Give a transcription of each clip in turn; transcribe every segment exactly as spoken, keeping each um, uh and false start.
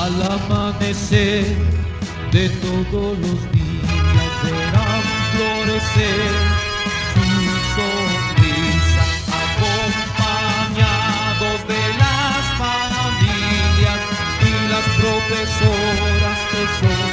Al amanecer de todos los días verán florecer su sonrisa, acompañados de las familias y las profesoras que son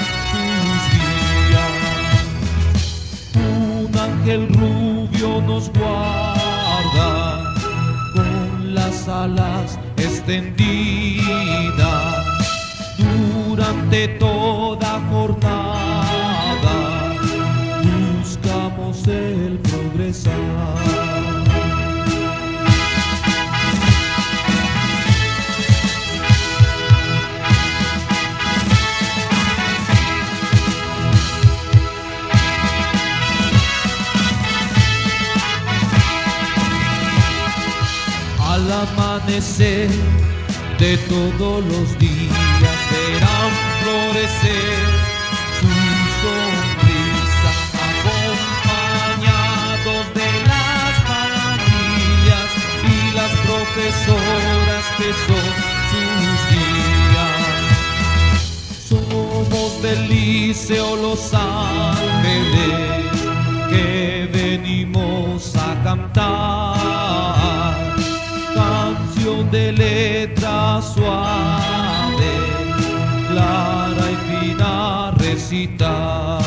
sus guías. Un ángel rubio nos guarda con las alas extendidas. Durante toda jornada buscamos el progresar. Al amanecer de todos los días verán florecer su sonrisa, acompañados de las familias y las profesoras que son sus guías. Somos del Liceo Los Ángeles que venimos a cantar canción de letra suave, clara y fina recitar.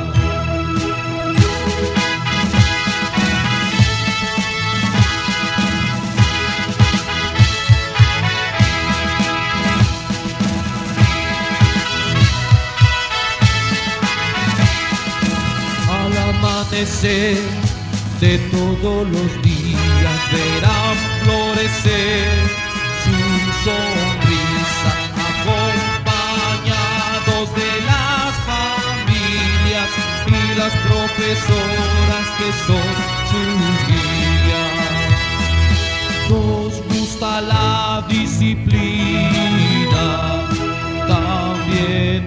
Al amanecer de todos los días verán florecer su sonrisa, acompañados de las familias y las profesoras que son sus guías. Nos gusta la disciplina, también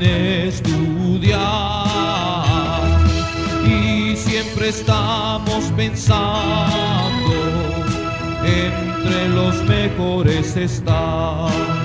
estudiar, y siempre estamos pensando entre los mejores estar.